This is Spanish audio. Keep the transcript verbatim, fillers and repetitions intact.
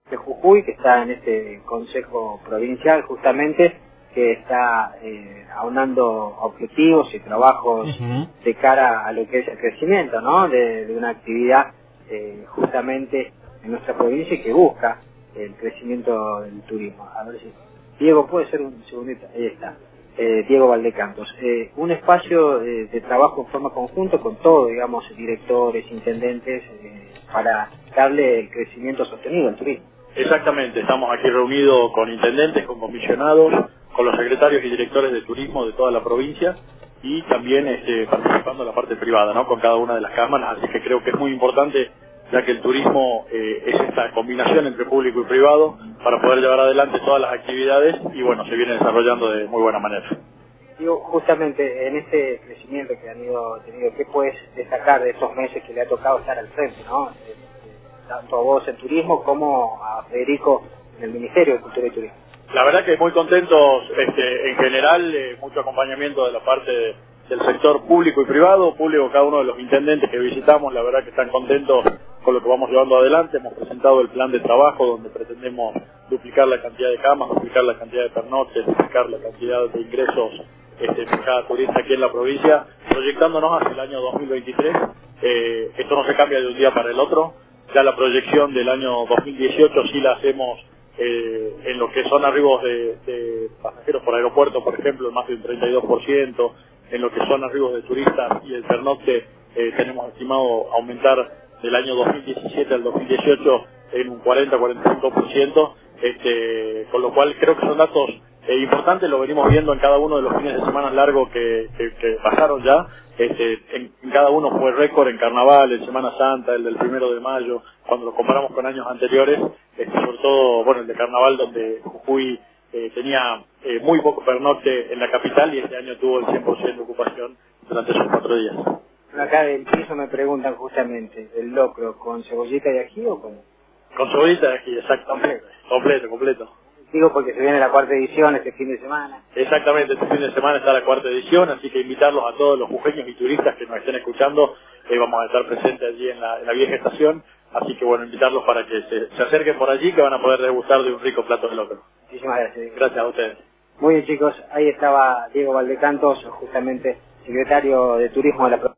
de Jujuy, que está en este Consejo Provincial justamente, que está eh, aunando objetivos y trabajos uh-huh. de cara a lo que es el crecimiento, ¿no? De, de una actividad eh, justamente en nuestra provincia y que busca el crecimiento del turismo. A ver si Diego puede ser un segundito, ahí está. Eh, Diego Valdecantos, eh, un espacio eh, de trabajo en forma conjunta con todos, digamos, directores, intendentes, eh, para darle el crecimiento sostenido al turismo. Exactamente, estamos aquí reunidos con intendentes, con comisionados, con los secretarios y directores de turismo de toda la provincia y también este, participando en la parte privada, ¿no? Con cada una de las cámaras, así que creo que es muy importante, ya que el turismo eh, es esta combinación entre público y privado para poder llevar adelante todas las actividades y bueno, se viene desarrollando de muy buena manera. Digo, justamente en este crecimiento que han ido tenido, ¿qué puedes destacar de estos meses que le ha tocado estar al frente, ¿no? Tanto a vos en turismo como a Federico en el Ministerio de Cultura y Turismo. La verdad que muy contentos este, en general, eh, mucho acompañamiento de la parte de, del sector público y privado, público cada uno de los intendentes que visitamos, la verdad que están contentos con lo que vamos llevando adelante. Hemos presentado el plan de trabajo donde pretendemos duplicar la cantidad de camas, duplicar la cantidad de pernoctes, duplicar la cantidad de ingresos este, por cada turista aquí en la provincia, proyectándonos hacia el año dos mil veintitrés. Eh, esto no se cambia de un día para el otro. Ya la proyección del año dos mil dieciocho sí la hacemos eh, en lo que son arribos de, de pasajeros por aeropuerto, por ejemplo, en más de un treinta y dos por ciento. En lo que son arribos de turistas y el pernocte eh, tenemos estimado aumentar del año dos mil diecisiete al dos mil dieciocho en un cuarenta a cuarenta y cinco por ciento. Este, con lo cual creo que son datos eh, importantes, lo venimos viendo en cada uno de los fines de semana largos que, que, que pasaron ya. Este, en, en cada uno fue récord en Carnaval, en Semana Santa, el del primero de mayo, cuando lo comparamos con años anteriores, este, sobre todo bueno el de Carnaval, donde Jujuy eh, tenía eh, muy poco pernocte en la capital y este año tuvo el cien por ciento de ocupación durante esos cuatro días. Acá del piso me preguntan justamente, ¿el locro con cebollita de ají o con...? Con cebollita de ají, exacto. Completo. Completo, completo. Digo porque se viene la cuarta edición este fin de semana. Exactamente, este fin de semana está la cuarta edición, así que invitarlos a todos los jujeños y turistas que nos estén escuchando. Eh, vamos a estar presentes allí en la, en la vieja estación, así que bueno, invitarlos para que se, se acerquen por allí, que van a poder degustar de un rico plato de locro. Muchísimas gracias. Gracias a ustedes. Muy bien, chicos, ahí estaba Diego Valdecantos, justamente secretario de Turismo de la provincia.